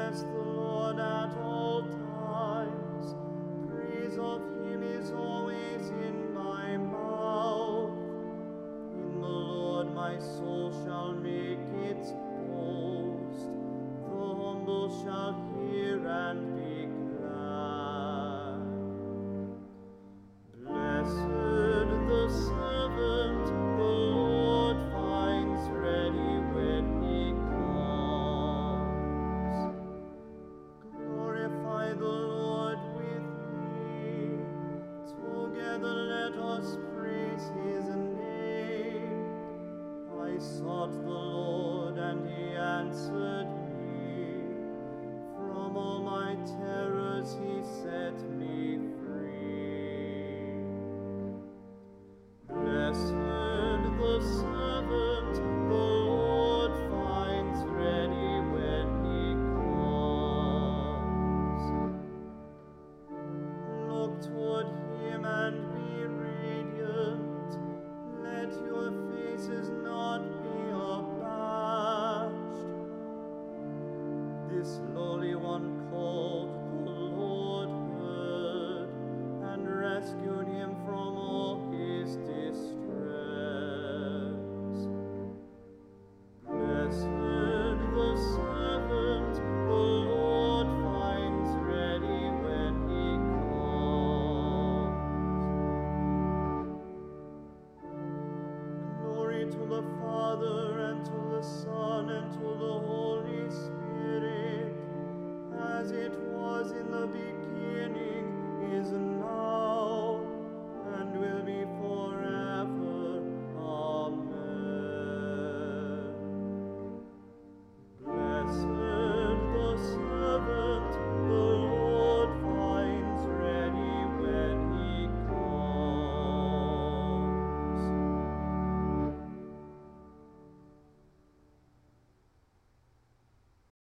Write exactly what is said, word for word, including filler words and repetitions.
bless the Lord at all times. Praise of him is always in my mouth. In the Lord my soul shall make its boast. The humble shall hear and be glad. Blessed the servant the Lord finds ready when he comes. Glorify the Lord with me. Together let us praise his name. I sought the Lord and he answered me. From all my terrors he set me free. Blessed the servant the Lord finds ready when he comes. Look toward him and be radiant. Let your faces not be abashed. This lowly one called, the Lord heard, and rescued him from all his distress. Blessed the servant the Lord finds ready when he comes. Glory to the Father, and to the Son, and to the Holy Spirit, as it was in the beginning,